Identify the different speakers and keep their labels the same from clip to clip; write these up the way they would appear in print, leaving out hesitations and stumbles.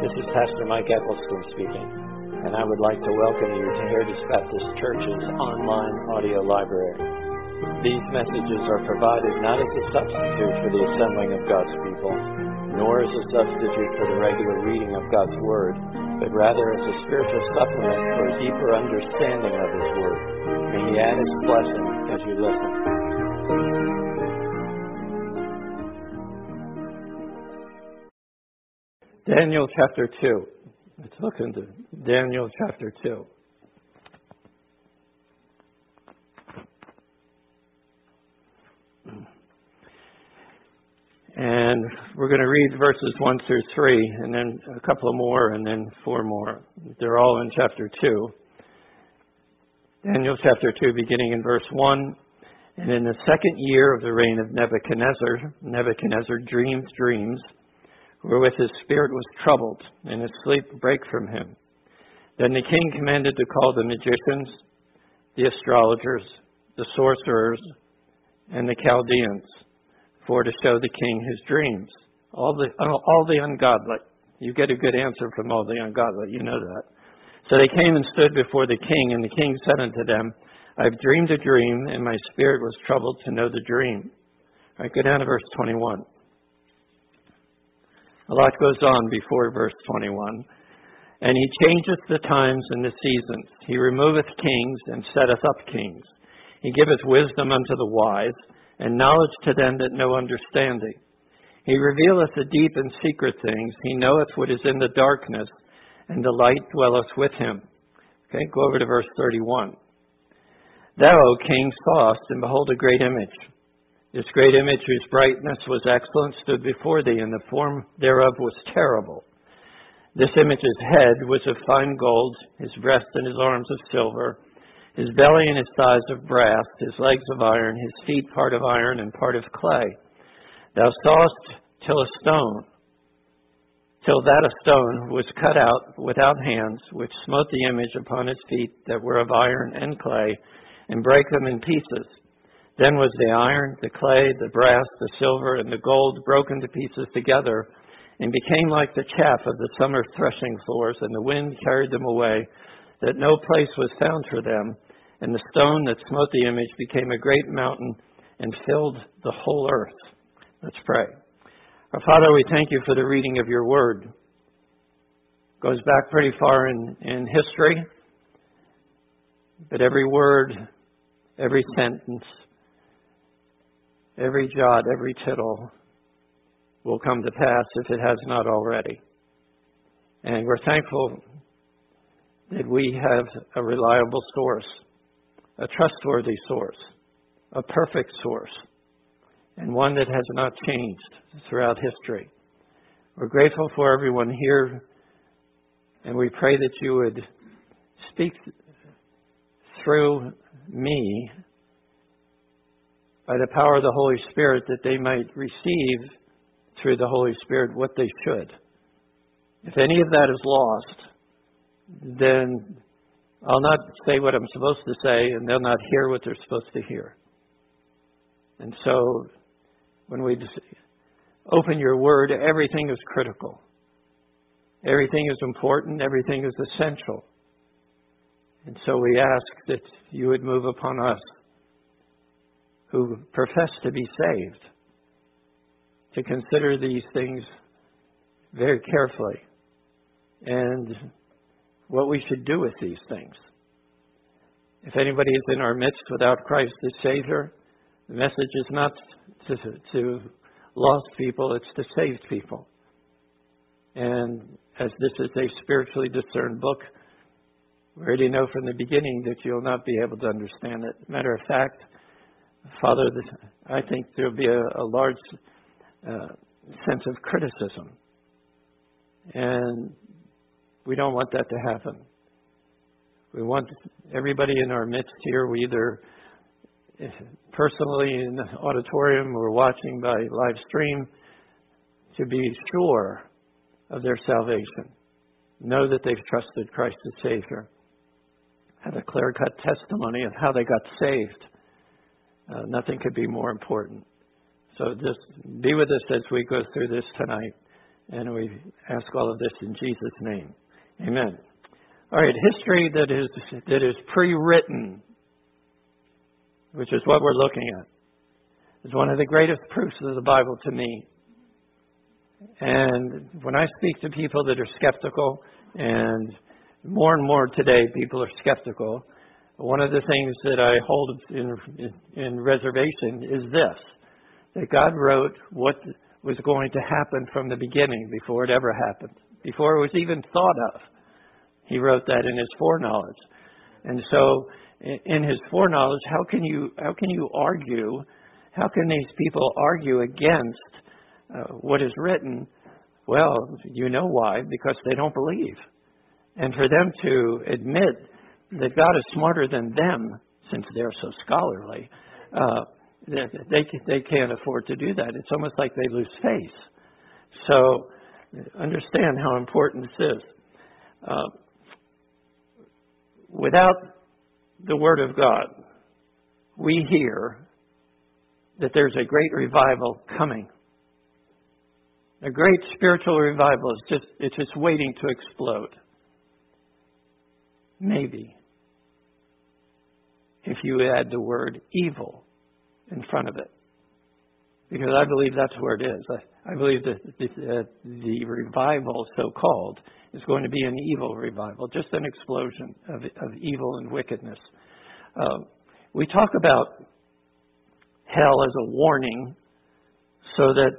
Speaker 1: This is Pastor Mike Eccleston speaking, and I would like to welcome you to Heritage Baptist Church's online audio library. These messages are provided not as a substitute for the assembling of God's people, nor as a substitute for the regular reading of God's Word, but rather as a spiritual supplement for a deeper understanding of His Word. May He add His blessing as you listen. Daniel chapter 2. Let's look into Daniel chapter 2. And we're going to read verses 1 through 3, and then a couple more, and then 4 more. They're all in chapter 2. Daniel chapter 2, beginning in verse 1. And in the second year of the reign of Nebuchadnezzar dreamed dreams, wherewith his spirit was troubled, and his sleep brake from him. Then the king commanded to call the magicians, the astrologers, the sorcerers, and the Chaldeans, for to show the king his dreams. All the ungodly. You get a good answer from all the ungodly, you know that. So they came and stood before the king, and the king said unto them, I have dreamed a dream, and my spirit was troubled to know the dream. All right, go down to verse 21. A lot goes on before verse 21. And he changeth the times and the seasons. He removeth kings and setteth up kings. He giveth wisdom unto the wise, and knowledge to them that know understanding. He revealeth the deep and secret things. He knoweth what is in the darkness, and the light dwelleth with him. Okay, go over to verse 31. Thou, O king, sawest, and behold, a great image. This great image, whose brightness was excellent, stood before thee, and the form thereof was terrible. This image's head was of fine gold, his breast and his arms of silver, his belly and his thighs of brass, his legs of iron, his feet part of iron and part of clay. Thou sawest till that a stone was cut out without hands, which smote the image upon his feet that were of iron and clay, and brake them in pieces. Then was the iron, the clay, the brass, the silver, and the gold broken to pieces together, and became like the chaff of the summer threshing floors, and the wind carried them away, that no place was found for them. And the stone that smote the image became a great mountain and filled the whole earth. Let's pray. Our Father, we thank you for the reading of your word. It goes back pretty far in history, but every word, every sentence, every jot, every tittle will come to pass if it has not already. And we're thankful that we have a reliable source, a trustworthy source, a perfect source, and one that has not changed throughout history. We're grateful for everyone here, and we pray that you would speak through me by the power of the Holy Spirit, that they might receive through the Holy Spirit what they should. If any of that is lost, then I'll not say what I'm supposed to say, and they'll not hear what they're supposed to hear. And so, when we open your word, everything is critical. Everything is important. Everything is essential. And so we ask that you would move upon us who profess to be saved, to consider these things very carefully and what we should do with these things. If anybody is in our midst without Christ as Savior, the message is not to lost people, it's to saved people. And as this is a spiritually discerned book, we already know from the beginning that you'll not be able to understand it. Matter of fact, Father, I think there'll be a large sense of criticism. And we don't want that to happen. We want everybody in our midst here, we either personally in the auditorium or watching by live stream, to be sure of their salvation. Know that they've trusted Christ as Savior. Have a clear-cut testimony of how they got saved. Nothing could be more important. So just be with us as we go through this tonight. And we ask all of this in Jesus' name. Amen. All right, history that is pre-written, which is what we're looking at, is one of the greatest proofs of the Bible to me. And when I speak to people that are skeptical, and more today people are skeptical, one of the things that I hold in reservation is this, that God wrote what was going to happen from the beginning before it ever happened, before it was even thought of. He wrote that in His foreknowledge. And so in His foreknowledge, how can you argue, how can these people argue against what is written? Well, you know why, because they don't believe. And for them to admit that God is smarter than them, since they're so scholarly, they can't afford to do that. It's almost like they lose face. So understand how important this is. Without the Word of God, we hear that there's a great revival coming. A great spiritual revival it's just waiting to explode. Maybe. If you add the word evil in front of it. Because I believe that's where it is. I believe that the revival, so-called, is going to be an evil revival, just an explosion of evil and wickedness. We talk about hell as a warning so that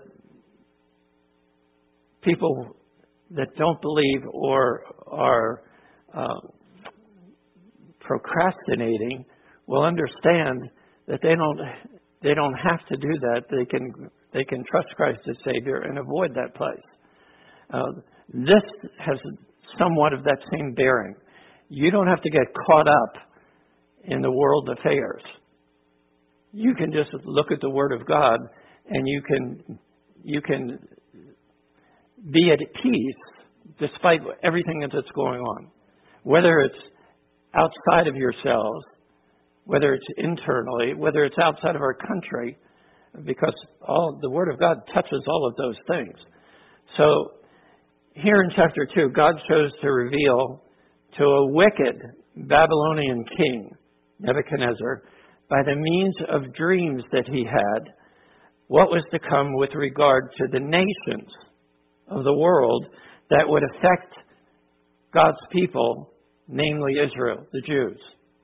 Speaker 1: people that don't believe or are procrastinating will understand that they don't have to do that. They can trust Christ as Savior and avoid that place. This has somewhat of that same bearing. You don't have to get caught up in the world affairs. You can just look at the Word of God, and you can be at peace despite everything that's going on. Whether it's outside of yourselves, whether it's internally, whether it's outside of our country, because the Word of God touches all of those things. So here in chapter 2, God chose to reveal to a wicked Babylonian king, Nebuchadnezzar, by the means of dreams that he had, what was to come with regard to the nations of the world that would affect God's people, namely Israel, the Jews.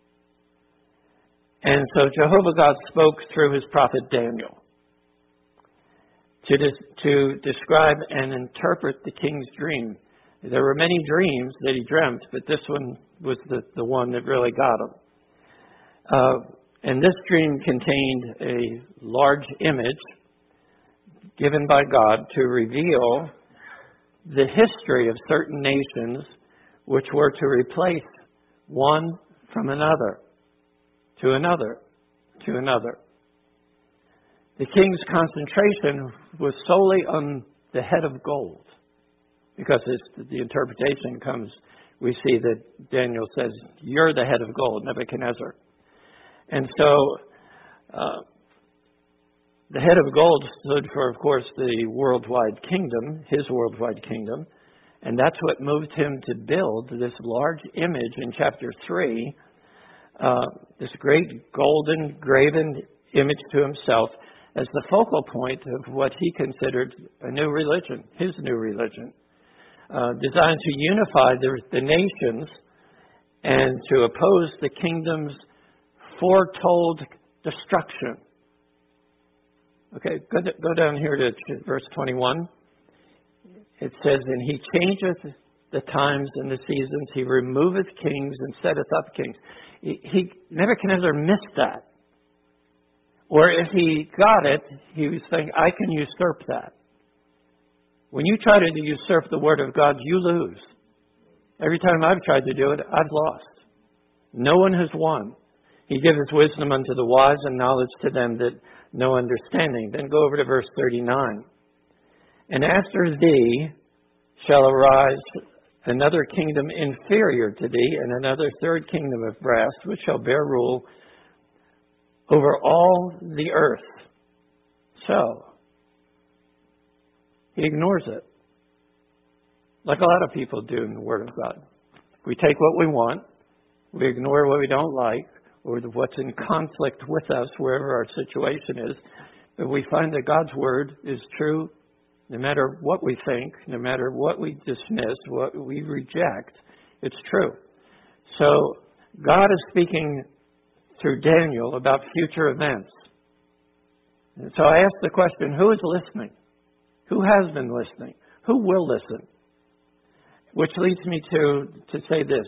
Speaker 1: And so Jehovah God spoke through His prophet Daniel to describe and interpret the king's dream. There were many dreams that he dreamt, but this one was the one that really got him. And this dream contained a large image given by God to reveal the history of certain nations which were to replace one from another, to another, to another. The king's concentration was solely on the head of gold, because as the interpretation comes, we see that Daniel says, "You're the head of gold, Nebuchadnezzar." And so the head of gold stood for, of course, the worldwide kingdom, his worldwide kingdom, and that's what moved him to build this large image in chapter 3, this great golden graven image to himself, as the focal point of what he considered a new religion, his new religion, designed to unify the nations and to oppose the kingdom's foretold destruction. Okay, go down here to verse 21. It says, "And He changeth the times and the seasons. He removeth kings and setteth up kings." Nebuchadnezzar missed that. Or if he got it, he was thinking, I can usurp that. When you try to usurp the Word of God, you lose. Every time I've tried to do it, I've lost. No one has won. He giveth wisdom unto the wise and knowledge to them that know understanding. Then go over to verse 39. "And after thee shall arise another kingdom inferior to thee, and another third kingdom of brass, which shall bear rule over all the earth." So, he ignores it. like a lot of people do in the Word of God. We take what we want, we ignore what we don't like, or what's in conflict with us, wherever our situation is. But we find that God's Word is true no matter what we think, no matter what we dismiss, what we reject, it's true. So God is speaking through Daniel about future events. And so I ask the question, who is listening? Who has been listening? Who will listen? Which leads me to say this.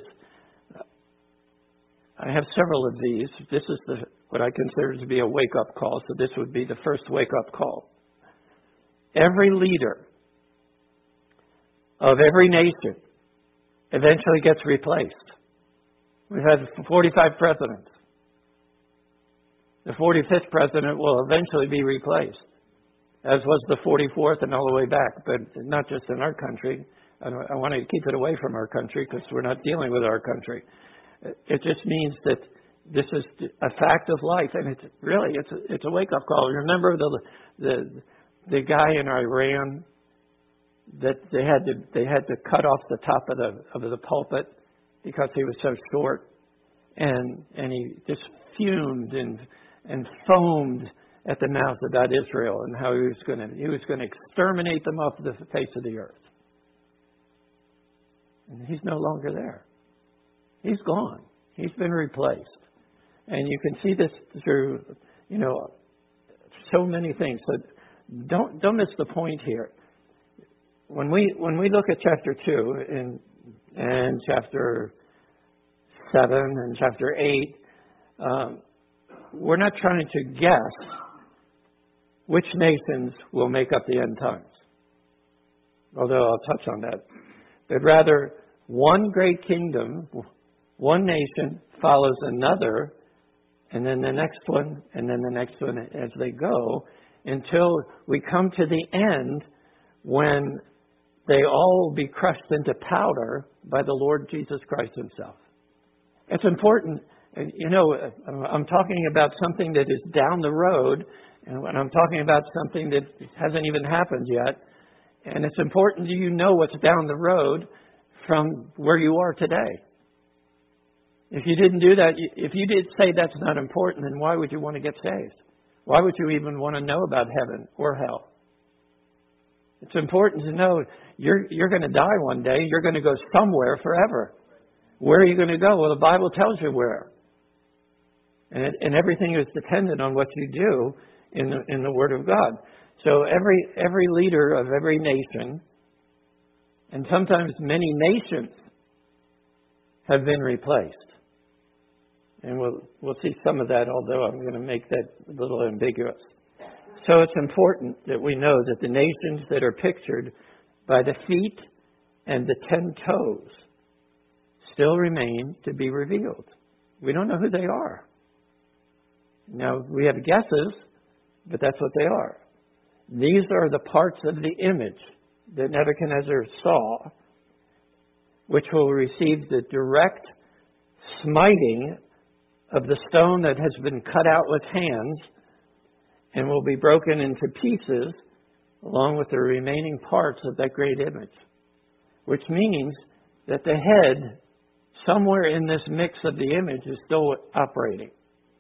Speaker 1: I have several of these. This is what I consider to be a wake-up call, so this would be the first wake-up call. Every leader of every nation eventually gets replaced. We've had 45 presidents. The 45th president will eventually be replaced, as was the 44th and all the way back, but not just in our country. I want to keep it away from our country because we're not dealing with our country. It just means that this is a fact of life, and it's a wake-up call. Remember the guy in Iran that they had to cut off the top of the pulpit because he was so short, and he just fumed and foamed at the mouth about Israel and how he was going to exterminate them off the face of the earth. And he's no longer there. He's gone. He's been replaced. And you can see this through, so many things. So don't miss the point here. When we look at chapter 2 and chapter 7 and chapter 8, we're not trying to guess which nations will make up the end times. Although I'll touch on that. But rather, one great kingdom, one nation follows another, and then the next one, and then the next one as they go, until we come to the end when they all will be crushed into powder by the Lord Jesus Christ himself. It's important. I'm talking about something that is down the road, and when I'm talking about something that hasn't even happened yet, and it's important you know what's down the road from where you are today. If you didn't do that, if you did say that's not important, then why would you want to get saved? Why would you even want to know about heaven or hell? It's important to know you're going to die one day. You're going to go somewhere forever. Where are you going to go? Well, the Bible tells you where. And everything is dependent on what you do in the Word of God. So every leader of every nation, and sometimes many nations, have been replaced. And we'll see some of that, although I'm going to make that a little ambiguous. So it's important that we know that the nations that are pictured by the feet and the 10 toes still remain to be revealed. We don't know who they are. Now, we have guesses, but that's what they are. These are the parts of the image that Nebuchadnezzar saw, which will receive the direct smiting of the stone that has been cut out with hands and will be broken into pieces along with the remaining parts of that great image, which means that the head, somewhere in this mix of the image, is still operating.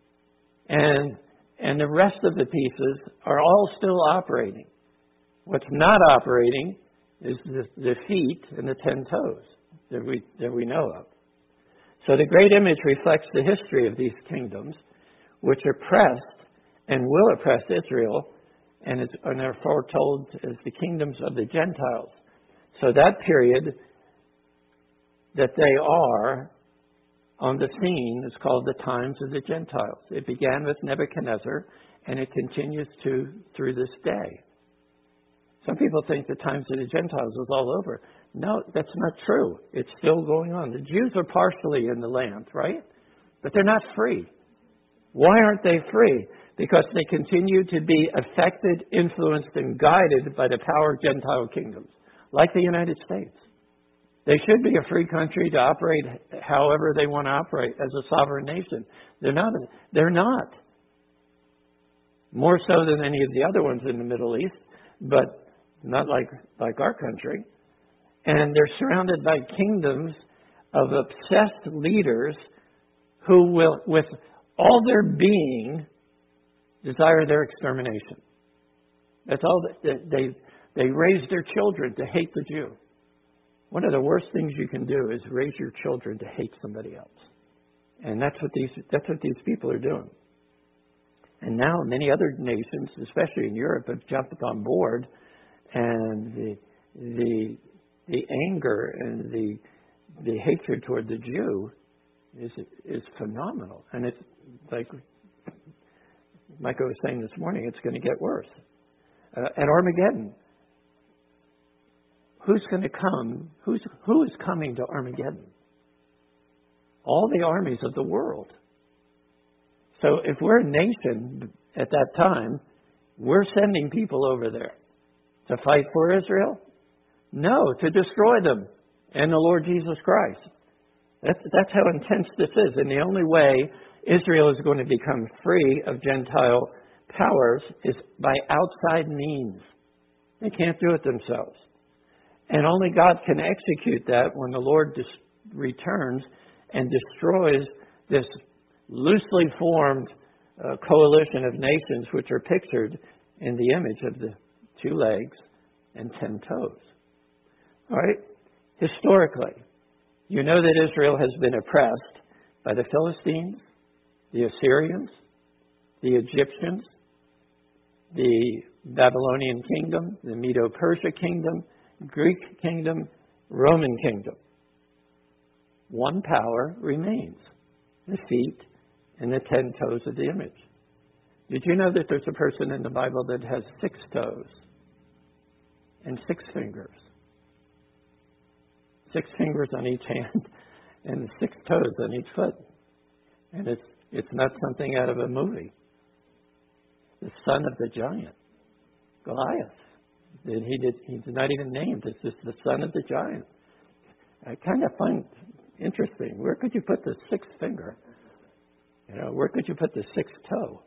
Speaker 1: And the rest of the pieces are all still operating. What's not operating is the feet and the 10 toes that we know of. So the great image reflects the history of these kingdoms, which oppressed and will oppress Israel, and are foretold as the kingdoms of the Gentiles. So that period that they are on the scene is called the times of the Gentiles. It began with Nebuchadnezzar, and it continues through this day. Some people think the times of the Gentiles is all over. No, that's not true. It's still going on. The Jews are partially in the land, right? But they're not free. Why aren't they free? Because they continue to be affected, influenced, and guided by the power of Gentile kingdoms, like the United States. They should be a free country to operate however they want to operate as a sovereign nation. They're not. They're not. More so than any of the other ones in the Middle East, but not like our country. And they're surrounded by kingdoms of obsessed leaders who will, with all their being, desire their extermination. That's all. They raise their children to hate the Jew. One of the worst things you can do is raise your children to hate somebody else. And that's what these people are doing. And now many other nations, especially in Europe, have jumped on board, and the anger and the hatred toward the Jew is phenomenal. And it's like Micah was saying this morning, it's going to get worse. At Armageddon, who's going to come? Who is coming to Armageddon? All the armies of the world. So if we're a nation at that time, we're sending people over there to fight for Israel? No, to destroy them and the Lord Jesus Christ. That's how intense this is. And the only way Israel is going to become free of Gentile powers is by outside means. They can't do it themselves. And only God can execute that when the Lord returns and destroys this loosely formed coalition of nations which are pictured in the image of the 2 legs and 10 toes. All right? Historically, you know that Israel has been oppressed by the Philistines, the Assyrians, the Egyptians, the Babylonian kingdom, the Medo-Persia kingdom, Greek kingdom, Roman kingdom. One power remains, the feet and the 10 toes of the image. Did you know that there's a person in the Bible that has 6 toes and 6 fingers? 6 fingers on each hand and 6 toes on each foot. And it's not something out of a movie. The son of the giant, Goliath. He's not even named. It's just the son of the giant. I kind of find interesting. Where could you put the 6th finger? Where could you put the 6th toe?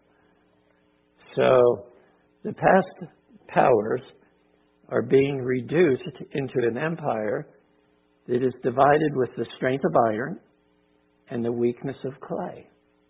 Speaker 1: So the past powers are being reduced into an empire that is divided with the strength of iron and the weakness of clay.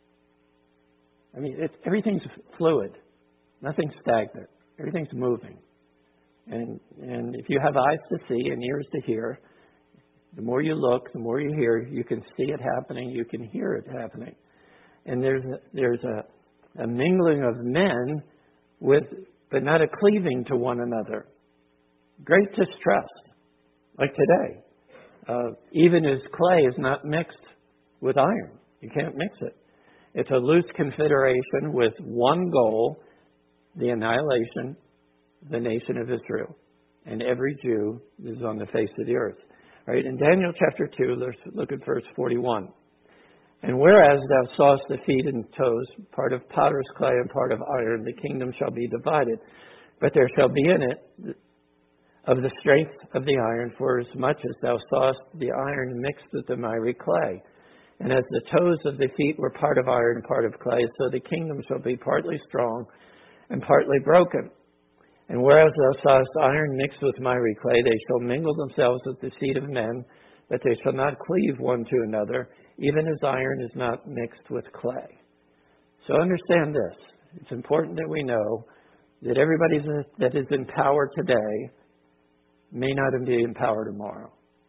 Speaker 1: I mean, everything's fluid. Nothing's stagnant. Everything's moving. And if you have eyes to see and ears to hear, the more you look, the more you hear, you can see it happening, you can hear it happening. And there's a mingling of men but not a cleaving to one another. Great distrust, like today. Even as clay is not mixed with iron. You can't mix it. It's a loose confederation with one goal, the annihilation of the nation of Israel. And every Jew is on the face of the earth. Right? In Daniel chapter 2, let's look at verse 41. And whereas thou sawest the feet and toes, part of potter's clay and part of iron, the kingdom shall be divided. But there shall be in it of the strength of the iron, for as much as thou sawest the iron mixed with the miry clay. And as the toes of the feet were part of iron and part of clay, so the kingdom shall be partly strong and partly broken. And whereas thou sawest iron mixed with miry clay, they shall mingle themselves with the seed of men, but they shall not cleave one to another, even as iron is not mixed with clay. So understand this. It's important that we know that everybody that is in power today may not be in power tomorrow.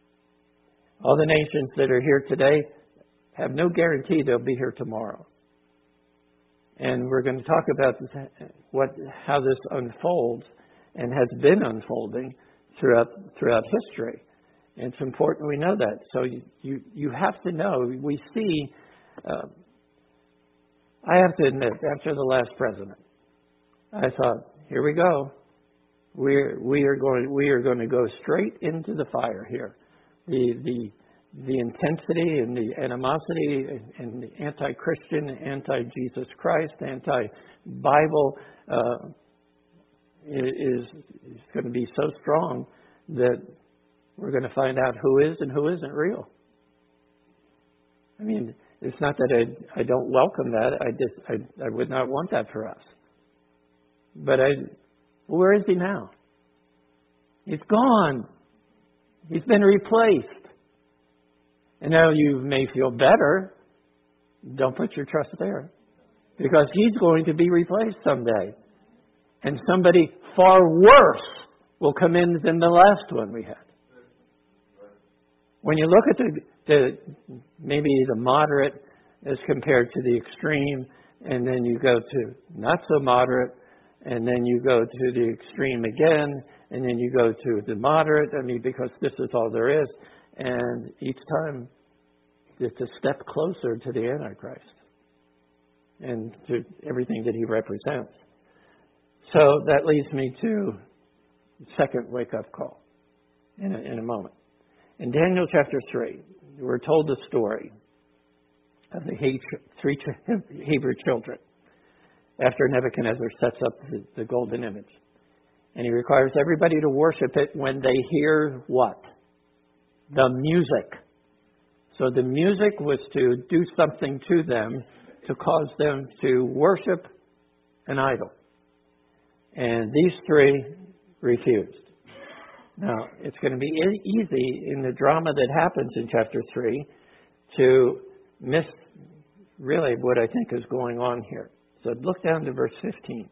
Speaker 1: All the nations that are here today have no guarantee they'll be here tomorrow. And we're going to talk about how this unfolds and has been unfolding throughout history. And it's important we know that. So you have to know. We see. I have to admit, after the last president, I thought, here we go. We are going to go straight into the fire here. The intensity and the animosity and the anti-Christian, anti-Jesus Christ, anti-Bible is going to be so strong that we're going to find out who is and who isn't real. I mean, it's not that I don't welcome that. I would not want that for us. But where is he now? He's gone. He's been replaced. And now you may feel better. Don't put your trust there. Because he's going to be replaced someday. And somebody far worse will come in than the last one we had. When you look at maybe the moderate as compared to the extreme, and then you go to not so moderate, and then you go to the extreme again, and then you go to the moderate, because this is all there is. And each time it's a step closer to the Antichrist and to everything that he represents. So that leads me to the second wake-up call in a moment. In Daniel chapter 3, we're told the story of the three Hebrew children after Nebuchadnezzar sets up the golden image. And he requires everybody to worship it when they hear what? The music. So the music was to do something to them to cause them to worship an idol. And these three refused. Now, it's going to be easy in the drama that happens in chapter 3 to miss really what I think is going on here. So look down to verse 15.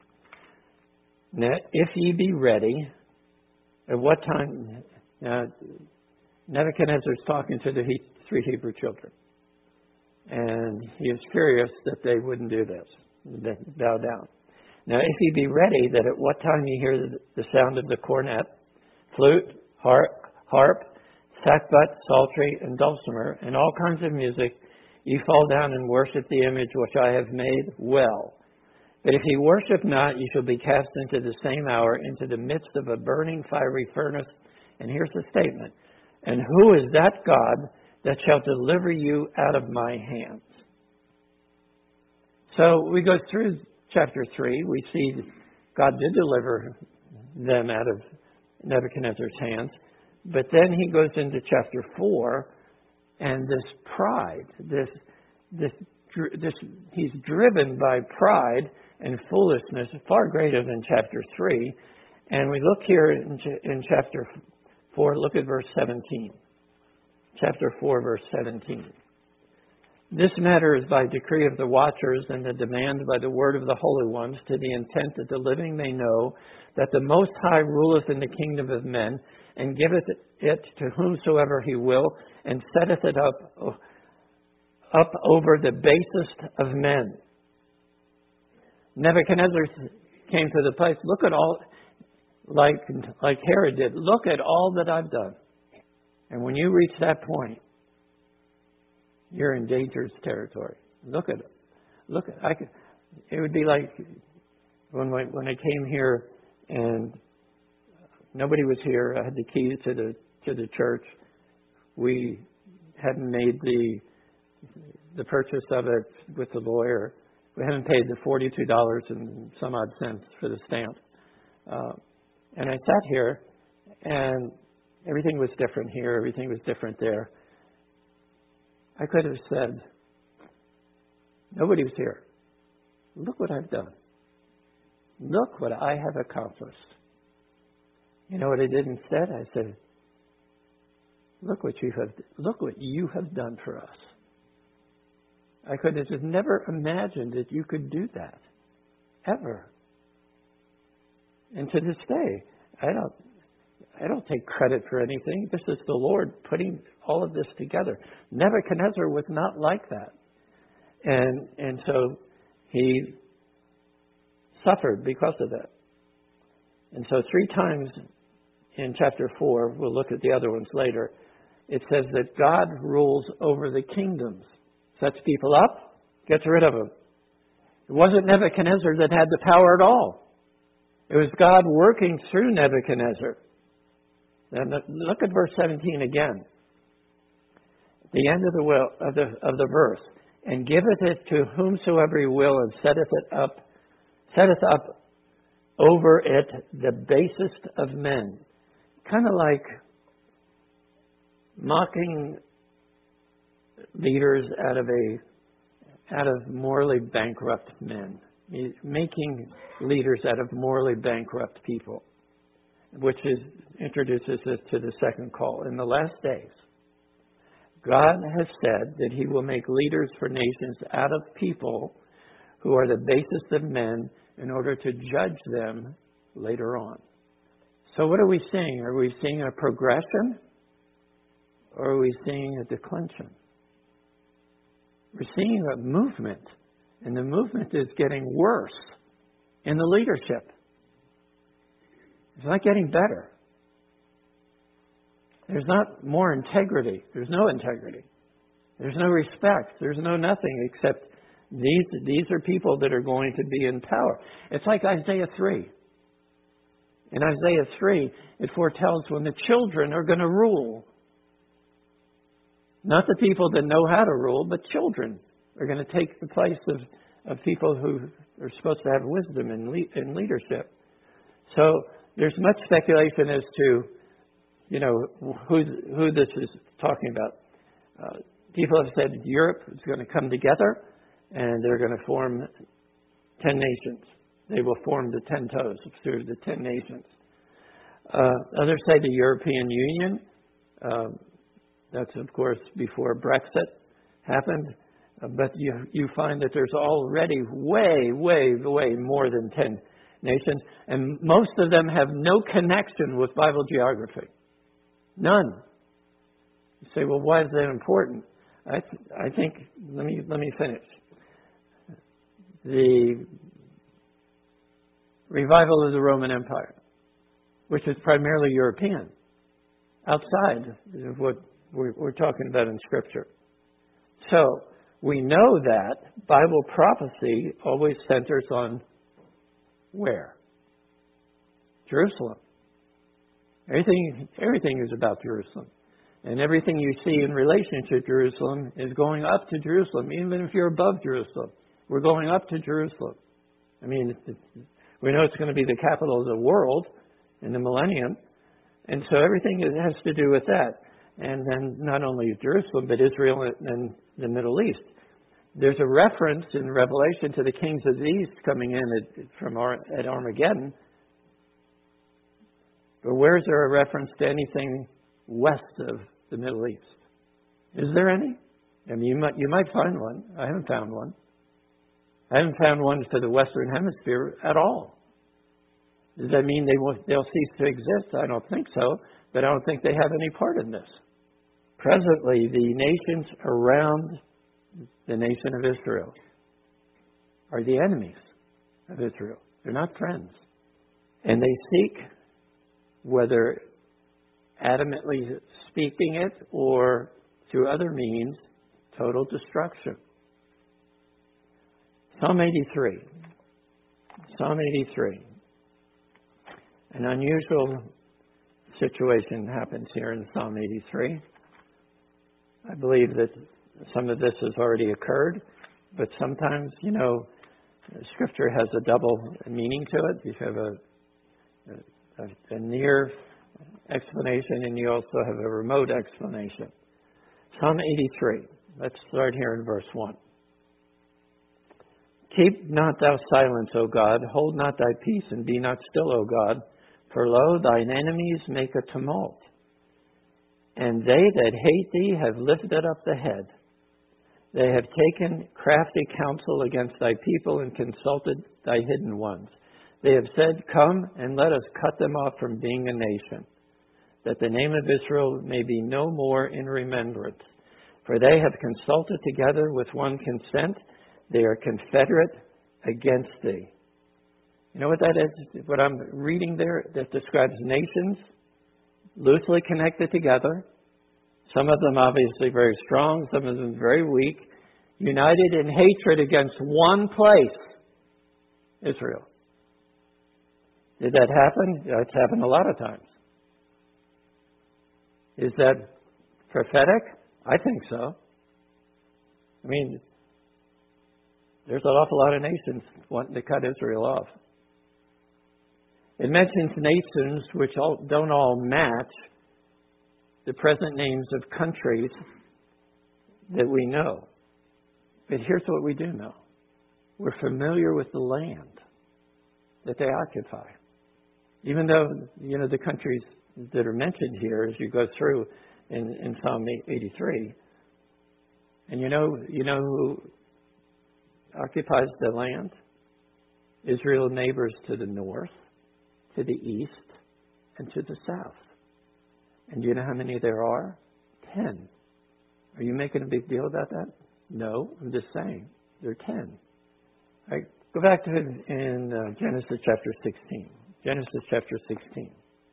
Speaker 1: If ye be ready, at what time? Nebuchadnezzar's talking to the three Hebrew children. And he is furious that they wouldn't do this, bow down. Now, if ye be ready, that at what time ye hear the sound of the cornet, flute, harp, sackbut, psaltery, and dulcimer, and all kinds of music, ye fall down and worship the image which I have made well. But if ye worship not, ye shall be cast into the same hour into the midst of a burning fiery furnace. And here's the statement. And who is that God that shall deliver you out of my hands? So we go through chapter 3. We see God did deliver them out of Nebuchadnezzar's hands. But then he goes into chapter 4, and this pride, he's driven by pride and foolishness far greater than chapter 3. And we look here in chapter 4, look at verse 17. Chapter 4, verse 17. This matter is by decree of the watchers and the demand by the word of the holy ones, to the intent that the living may know that the Most High ruleth in the kingdom of men, and giveth it to whomsoever he will, and setteth it up over the basest of men. Nebuchadnezzar came to the place, look at all, like Herod did, look at all that I've done. And when you reach that point, you're in dangerous territory. Look at it. It would be like when I came here and nobody was here. I had the keys to the church. We hadn't made the purchase of it with the lawyer. We hadn't paid the $42 and some odd cents for the stamp. And I sat here, and everything was different here. Everything was different there. I could have said, nobody was here. Look what I've done. Look what I have accomplished. You know what I did instead? I said, look what you have done for us. I could have just never imagined that you could do that. Ever. And to this day, I don't take credit for anything. This is the Lord putting all of this together. Nebuchadnezzar was not like that. And so he suffered because of that. And so 3 times in chapter 4, we'll look at the other ones later, it says that God rules over the kingdoms. Sets people up, gets rid of them. It wasn't Nebuchadnezzar that had the power at all. It was God working through Nebuchadnezzar. Now, look at verse 17 again. The end of the verse. And giveth it to whomsoever he will, and setteth up over it the basest of men. Kind of like mocking leaders out of morally bankrupt men. Making leaders out of morally bankrupt people. which introduces us to the second call. In the last days, God has said that He will make leaders for nations out of people who are the basest of men in order to judge them later on. So what are we seeing? Are we seeing a progression or are we seeing a declension? We're seeing a movement, and the movement is getting worse in the leadership. It's not getting better. There's not more integrity. There's no integrity. There's no respect. There's no nothing except these are people that are going to be in power. It's like Isaiah 3. In Isaiah 3, it foretells when the children are going to rule. Not the people that know how to rule, but children are going to take the place of people who are supposed to have wisdom in leadership. So there's much speculation as to, who this is talking about. People have said Europe is going to come together and they're going to form 10 nations. They will form the 10 toes through the 10 nations. Others say the European Union. That's, of course, before Brexit happened. But you find that there's already way more than 10 nations. And most of them have no connection with Bible geography. None. You say, well, why is that important? I think, let me finish. The revival of the Roman Empire, which is primarily European, outside of what we're talking about in Scripture. So we know that Bible prophecy always centers on where? Jerusalem. Everything is about Jerusalem. And everything you see in relation to Jerusalem is going up to Jerusalem. Even if you're above Jerusalem, we're going up to Jerusalem. I mean, we know it's going to be the capital of the world in the millennium. And so everything has to do with that. And then not only Jerusalem, but Israel and the Middle East. There's a reference in Revelation to the kings of the East coming in at Armageddon. But where is there a reference to anything west of the Middle East? Is there any? I mean, you might find one. I haven't found one. I haven't found one to the Western Hemisphere at all. Does that mean they'll cease to exist? I don't think so. But I don't think they have any part in this. Presently, the nations around the nation of Israel are the enemies of Israel. They're not friends. And they seek, whether adamantly speaking it or through other means, total destruction. Psalm 83. Psalm 83. An unusual situation happens here in Psalm 83. I believe that some of this has already occurred, but sometimes, Scripture has a double meaning to it. You have a near explanation and you also have a remote explanation. Psalm 83. Let's start here in verse 1. Keep not thou silence, O God. Hold not thy peace and be not still, O God. For lo, thine enemies make a tumult, and they that hate thee have lifted up the head. They have taken crafty counsel against thy people and consulted thy hidden ones. They have said, Come and let us cut them off from being a nation, that the name of Israel may be no more in remembrance. For they have consulted together with one consent. They are confederate against thee. You know what that is? What I'm reading there, that describes nations loosely connected together. Some of them obviously very strong, some of them very weak, united in hatred against one place, Israel. Did that happen? It's happened a lot of times. Is that prophetic? I think so. I mean, there's an awful lot of nations wanting to cut Israel off. It mentions nations which don't all match the present names of countries that we know. But here's what we do know. We're familiar with the land that they occupy. Even though, the countries that are mentioned here as you go through in Psalm 83. And you know who occupies the land? Israel neighbors to the north, to the east, and to the south. And do you know how many there are? 10. Are you making a big deal about that? No, I'm just saying. There are 10. All right, go back to it in Genesis chapter 16. Genesis chapter 16.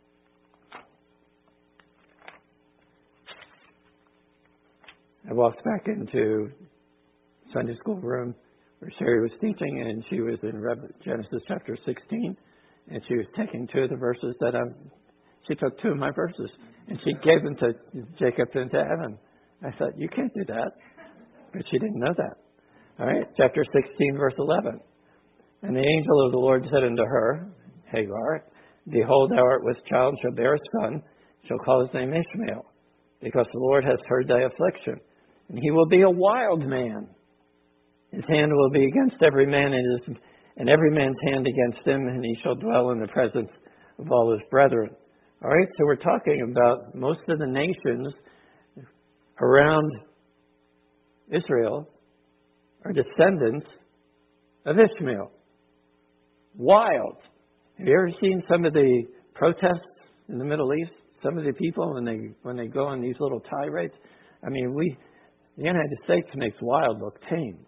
Speaker 1: I walked back into Sunday school room where Sherry was teaching, and she was in Genesis chapter 16, and she was taking two of the verses she took two of my verses, and she gave them to Jacob and to Evan. I thought, you can't do that. But she didn't know that. All right, chapter 16, verse 11. And the angel of the Lord said unto her, Hagar, behold, thou art with child, shall bear a son, shall call his name Ishmael, because the Lord hath heard thy affliction. And he will be a wild man. His hand will be against every man, and every man's hand against him, and he shall dwell in the presence of all his brethren. All right, so we're talking about most of the nations around Israel are descendants of Ishmael. Wild. Have you ever seen some of the protests in the Middle East? Some of the people when they go on these little tirades. I mean, the United States makes wild look tame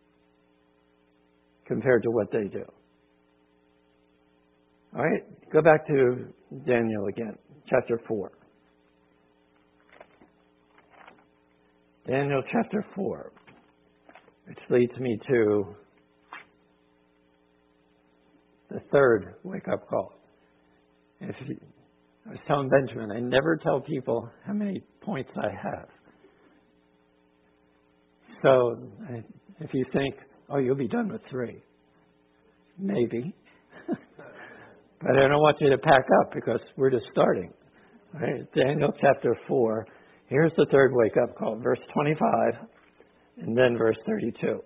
Speaker 1: compared to what they do. All right, go back to Daniel again, chapter 4. Daniel chapter 4, which leads me to the third wake-up call. I was telling Benjamin, I never tell people how many points I have. So if you think, you'll be done with 3, maybe. But I don't want you to pack up because we're just starting. All right, Daniel chapter 4. Here's the third wake-up call, verse 25, and then verse 32.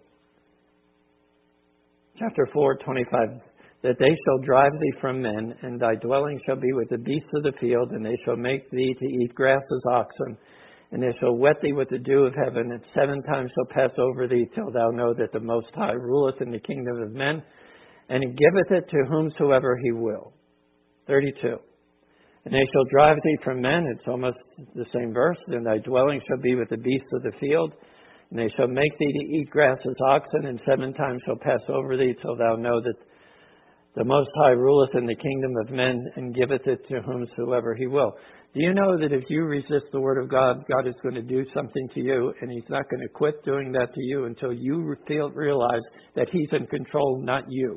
Speaker 1: Chapter 4, 25. That they shall drive thee from men, and thy dwelling shall be with the beasts of the field, and they shall make thee to eat grass as oxen, and they shall wet thee with the dew of heaven, and 7 times shall pass over thee, till thou know that the Most High ruleth in the kingdom of men, and he giveth it to whomsoever he will. 32. And they shall drive thee from men, it's almost the same verse, and thy dwelling shall be with the beasts of the field, and they shall make thee to eat grass as oxen, and 7 times shall pass over thee, till thou know that the Most High ruleth in the kingdom of men, and giveth it to whomsoever he will. Do you know that if you resist the word of God, God is going to do something to you, and he's not going to quit doing that to you until you realize that he's in control, not you.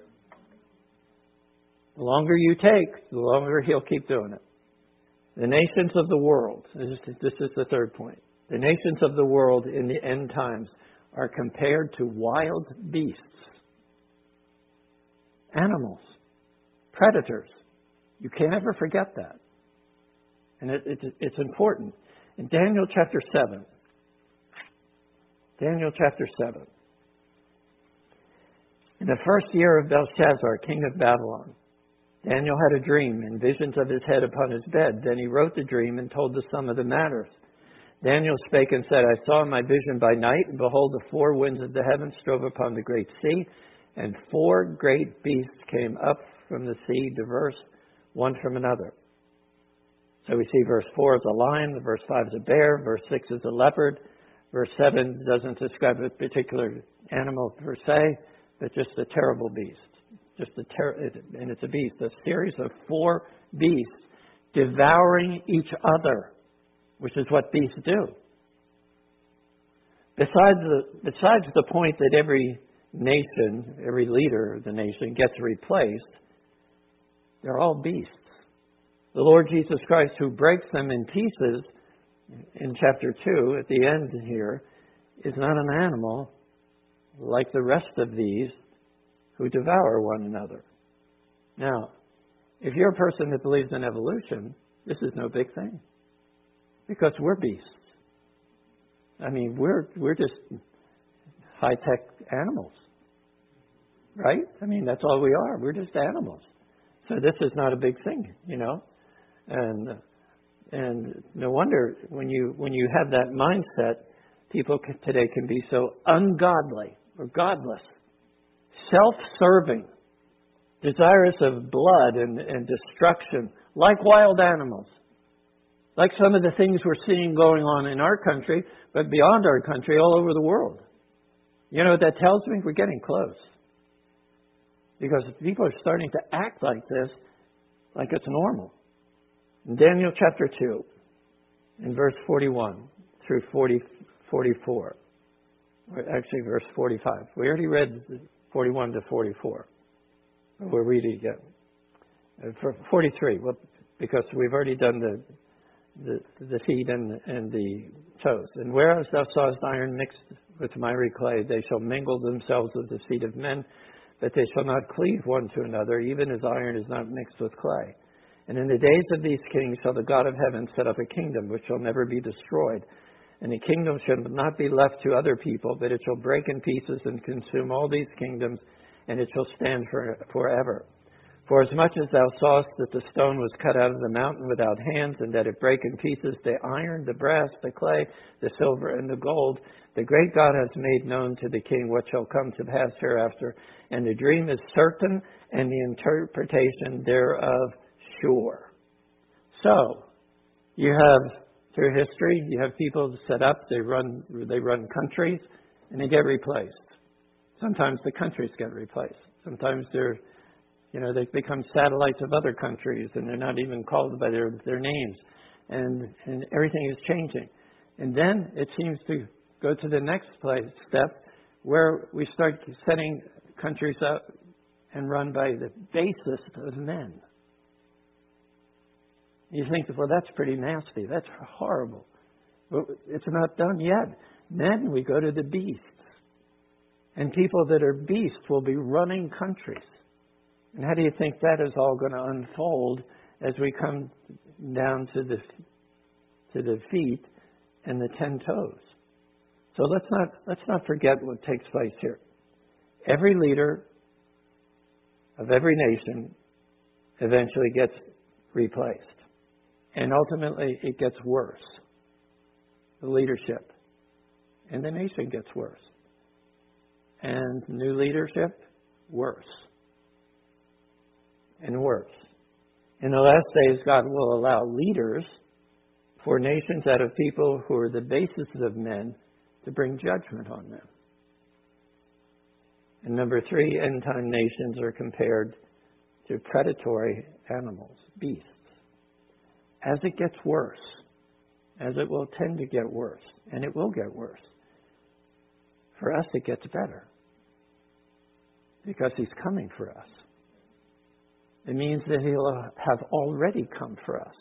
Speaker 1: The longer you take, the longer he'll keep doing it. The nations of the world, this is the third point. The nations of the world in the end times are compared to wild beasts. Animals, predators. You can't ever forget that. And it's important. In Daniel chapter 7, in the first year of Belshazzar, king of Babylon, Daniel had a dream and visions of his head upon his bed. Then he wrote the dream and told the sum of the matters. Daniel spake and said, I saw in my vision by night, and behold, the 4 winds of the heavens strove upon the great sea, and 4 great beasts came up from the sea, diverse one from another. So we see verse 4 is a lion, verse 5 is a bear, verse 6 is a leopard, verse 7 doesn't describe a particular animal per se, but just a terrible beast. And it's a beast, a series of 4 beasts devouring each other, which is what beasts do. Besides the point that every nation, every leader of the nation gets replaced, they're all beasts. The Lord Jesus Christ, who breaks them in pieces in chapter 2, at the end here, is not an animal like the rest of these who devour one another. Now, if you're a person that believes in evolution, this is no big thing. Because we're beasts. I mean, we're just high-tech animals. Right? I mean, that's all we are. We're just animals. So this is not a big thing, And no wonder when you have that mindset, people today can be so ungodly or godless, self-serving, desirous of blood and destruction, like wild animals. Like some of the things we're seeing going on in our country, but beyond our country, all over the world. You know what that tells me? We're getting close. Because people are starting to act like this, like it's normal. In Daniel chapter 2, in verse 41 through 44. Actually, verse 45. We already read 41 to 44. We'll read it again. For 43, well, because we've already done the feet and the toes. And whereas thou sawest iron mixed with miry clay, they shall mingle themselves with the seed of men, but they shall not cleave one to another, even as iron is not mixed with clay. And in the days of these kings shall the God of heaven set up a kingdom which shall never be destroyed. And the kingdom shall not be left to other people, but it shall break in pieces and consume all these kingdoms, and it shall stand forever. For as much as thou sawest that the stone was cut out of the mountain without hands, and that it brake in pieces the iron, the brass, the clay, the silver, and the gold, the great God has made known to the king what shall come to pass hereafter. And the dream is certain, and the interpretation thereof sure. So, you have, through history, you have people set up, they run countries, and they get replaced. Sometimes the countries get replaced. Sometimes they become satellites of other countries, and they're not even called by their names. And everything is changing. And then it seems to go to the next step, where we start setting countries up and run by the basest of men. You think, well, that's pretty nasty. That's horrible. Well, it's not done yet. Then we go to the beasts. And people that are beasts will be running countries. And how do you think that is all going to unfold as we come down to the feet and the 10 toes? So let's not forget what takes place here. Every leader of every nation eventually gets replaced. And ultimately it gets worse. The leadership. And the nation gets worse. And new leadership, worse. And worse. In the last days, God will allow leaders for nations out of people who are the basis of men to bring judgment on them. And number 3, end-time nations are compared to predatory animals, beasts. As it gets worse, as it will tend to get worse, and it will get worse, for us it gets better. Because He's coming for us. It means that He'll have already come for us.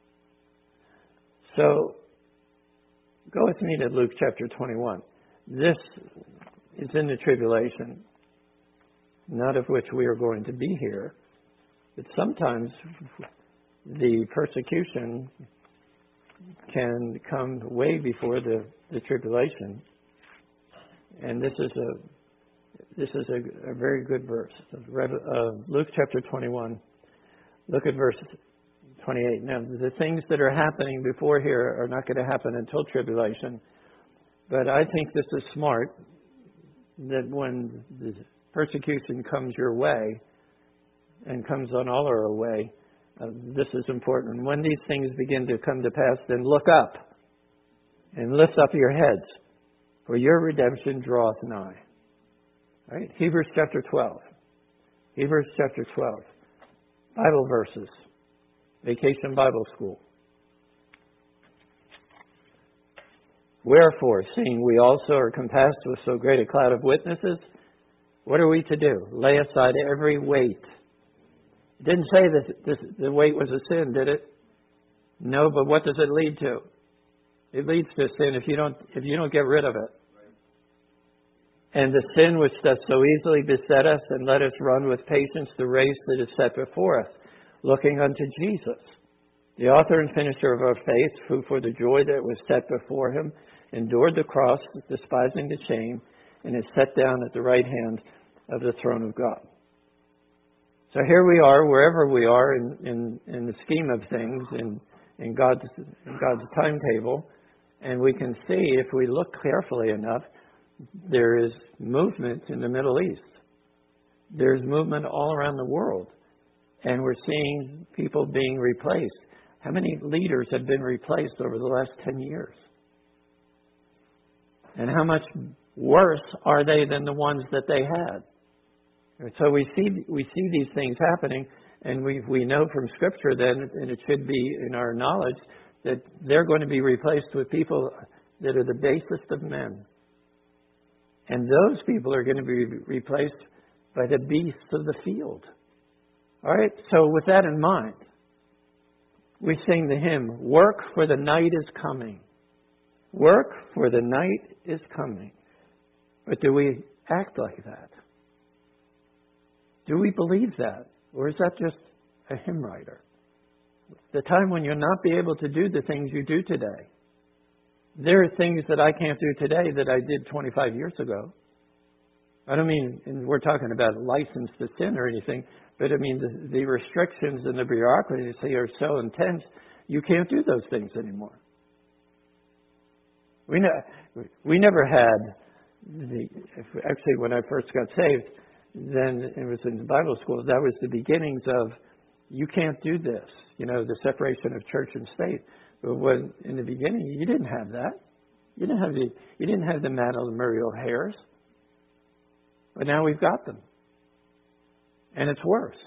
Speaker 1: So, go with me to Luke chapter 21. This is in the tribulation, not of which we are going to be here, but sometimes the persecution can come way before the tribulation. And this is a very good verse. Luke chapter 21. Look at verse 28. Now, the things that are happening before here are not going to happen until tribulation. But I think this is smart, that when the persecution comes your way, and comes on all our way, this is important. When these things begin to come to pass, then look up, and lift up your heads, for your redemption draweth nigh. Right? Hebrews chapter 12. Hebrews chapter 12. Bible verses. Vacation Bible School. Wherefore, seeing we also are compassed with so great a cloud of witnesses, what are we to do? Lay aside every weight. It didn't say that the weight was a sin, did it? No, but what does it lead to? It leads to sin if you don't get rid of it. And the sin which doth so easily beset us, and let us run with patience the race that is set before us, looking unto Jesus, the author and finisher of our faith, who for the joy that was set before Him endured the cross, despising the shame, and is set down at the right hand of the throne of God. So here we are, wherever we are in the scheme of things, in God's timetable, and we can see, if we look carefully enough, there is movement in the Middle East. There's movement all around the world, and we're seeing people being replaced. How many leaders have been replaced over the last 10 years? And how much worse are they than the ones that they had? So we see these things happening, and we know from Scripture then, and it should be in our knowledge, that they're going to be replaced with people that are the basest of men. And those people are going to be replaced by the beasts of the field. All right? So with that in mind, we sing the hymn, "Work, for the night is coming." Work, for the night is coming. But do we act like that? Do we believe that? Or is that just a hymn writer? The time when you'll not be able to do the things you do today. There are things that I can't do today that I did 25 years ago. I don't mean, and we're talking about license to sin or anything, but I mean the restrictions and the bureaucracy are so intense, you can't do those things anymore. We never had actually when I first got saved, then it was in Bible school, that was the beginnings of, you can't do this, the separation of church and state. But when in the beginning, you didn't have that. You didn't have the matrimonial hairs. But now we've got them. And it's worse.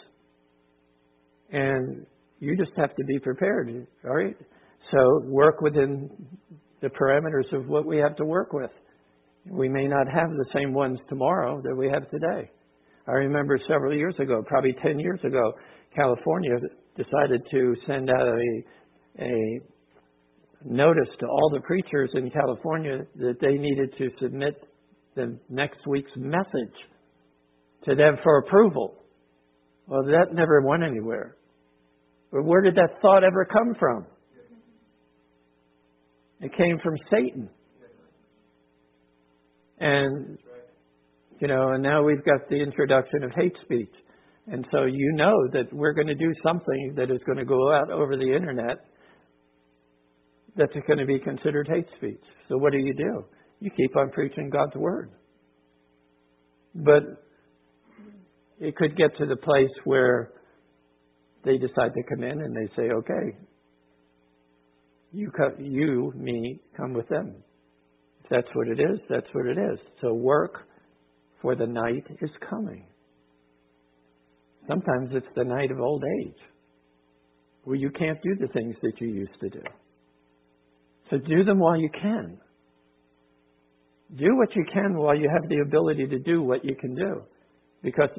Speaker 1: And you just have to be prepared, all right? So work within the parameters of what we have to work with. We may not have the same ones tomorrow that we have today. I remember several years ago, probably 10 years ago, California decided to send out a notice to all the preachers in California that they needed to submit the next week's message to them for approval. Well, that never went anywhere. But where did that thought ever come from? It came from Satan. And, and now we've got the introduction of hate speech. And so you know that we're going to do something that is going to go out over the internet that's going to be considered hate speech. So what do? You keep on preaching God's Word. But it could get to the place where they decide to come in and they say, okay, me, come with them. If that's what it is, that's what it is. So work, for the night is coming. Sometimes it's the night of old age, where you can't do the things that you used to do. So do them while you can. Do what you can while you have the ability to do what you can do. Because,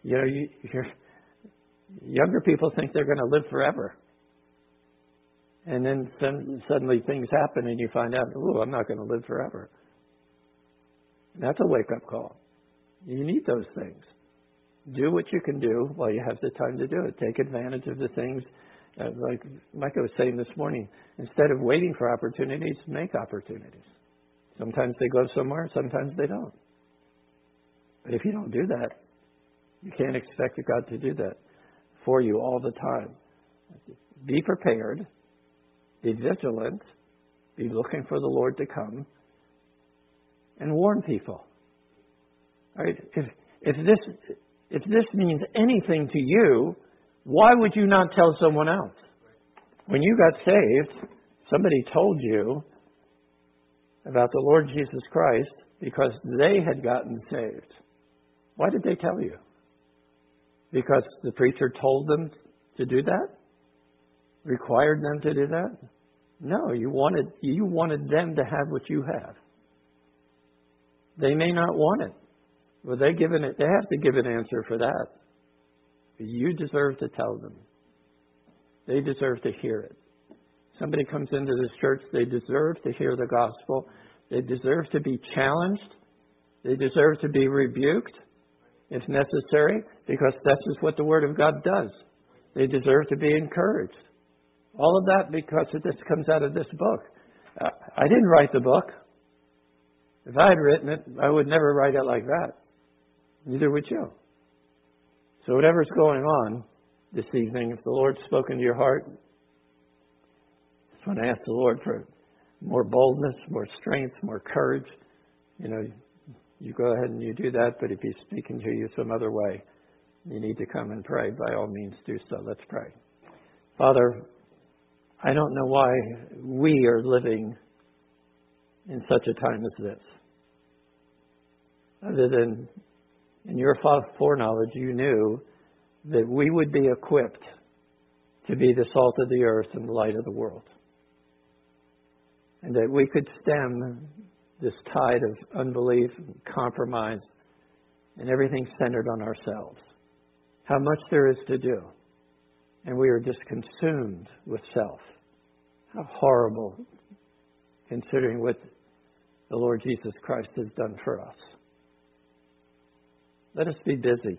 Speaker 1: younger people think they're going to live forever. And then suddenly things happen and you find out, I'm not going to live forever. That's a wake-up call. You need those things. Do what you can do while you have the time to do it. Take advantage of the things. Like Micah was saying this morning, instead of waiting for opportunities, make opportunities. Sometimes they go somewhere, sometimes they don't. But if you don't do that, you can't expect God to do that for you all the time. Be prepared. Be vigilant. Be looking for the Lord to come. And warn people. All right? If this means anything to you, why would you not tell someone else? When you got saved, somebody told you about the Lord Jesus Christ because they had gotten saved. Why did they tell you? Because the preacher told them to do that? Required them to do that? No, you wanted them to have what you have. They may not want it. Well, they have to give an answer for that. You deserve to tell them. They deserve to hear it. Somebody comes into this church, they deserve to hear the gospel. They deserve to be challenged. They deserve to be rebuked if necessary, because that's just what the Word of God does. They deserve to be encouraged. All of that because this comes out of this book. I didn't write the book. If I had written it, I would never write it like that. Neither would you. So whatever's going on this evening, if the Lord's spoken to your heart, I just want to ask the Lord for more boldness, more strength, more courage. You go ahead and you do that, but if He's speaking to you some other way, you need to come and pray. By all means, do so. Let's pray. Father, I don't know why we are living in such a time as this. Other than in your foreknowledge, you knew that we would be equipped to be the salt of the earth and the light of the world. And that we could stem this tide of unbelief and compromise and everything centered on ourselves. How much there is to do. And we are just consumed with self. How horrible, considering what the Lord Jesus Christ has done for us. Let us be busy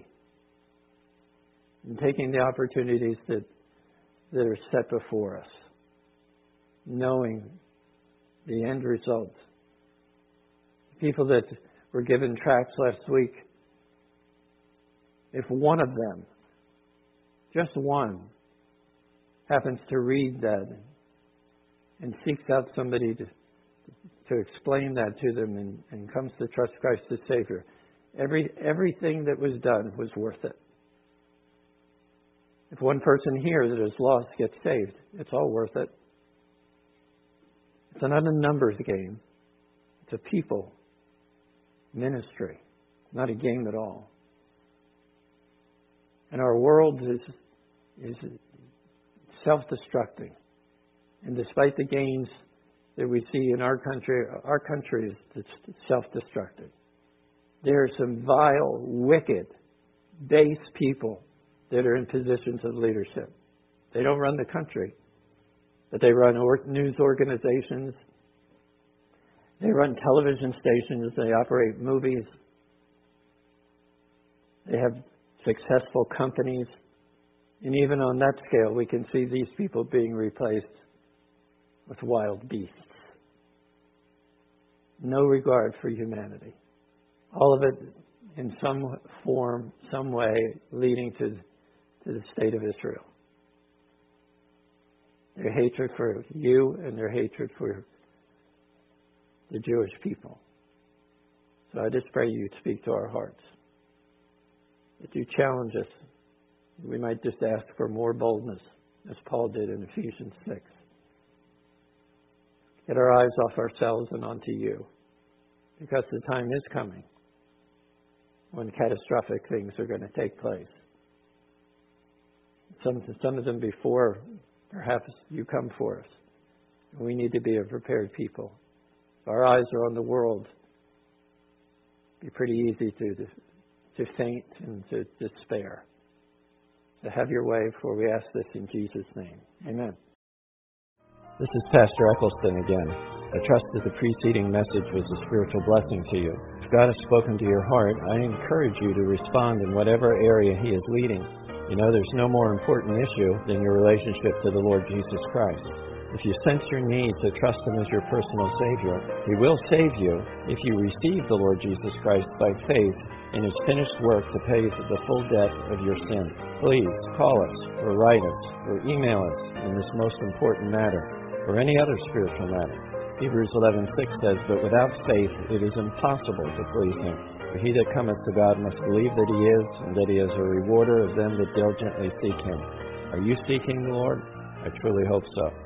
Speaker 1: in taking the opportunities that are set before us, knowing the end result. People that were given tracts last week, if one of them, just one, happens to read that and seeks out somebody to explain that to them and comes to trust Christ as Savior, everything that was done was worth it. If one person here that is lost gets saved, it's all worth it. It's not a numbers game. It's a people ministry, not a game at all. And our world is self-destructing. And despite the gains that we see in our country is self-destructing. There are some vile, wicked, base people that are in positions of leadership. They don't run the country, but they run news organizations. They run television stations. They operate movies. They have successful companies. And even on that scale, we can see these people being replaced with wild beasts. No regard for humanity. All of it in some form, some way, leading to the state of Israel. Their hatred for you and their hatred for the Jewish people. So I just pray you speak to our hearts. That you challenge us. We might just ask for more boldness, as Paul did in Ephesians 6. Get our eyes off ourselves and onto you. Because the time is coming when catastrophic things are going to take place. Some of them before perhaps you come for us. We need to be a prepared people. If our eyes are on the world, it'd be pretty easy to faint and to despair. So have your way, for we ask this in Jesus' name. Amen. This is Pastor Eccleston again. I trust that the preceding message was a spiritual blessing to you. If God has spoken to your heart, I encourage you to respond in whatever area He is leading. You know, there's no more important issue than your relationship to the Lord Jesus Christ. If you sense your need to trust Him as your personal Savior, He will save you if you receive the Lord Jesus Christ by faith in His finished work to pay the full debt of your sin. Please call us or write us or email us in this most important matter or any other spiritual matter. Hebrews 11:6 says, "But without faith it is impossible to please Him. For he that cometh to God must believe that He is, and that He is a rewarder of them that diligently seek Him." Are you seeking the Lord? I truly hope so.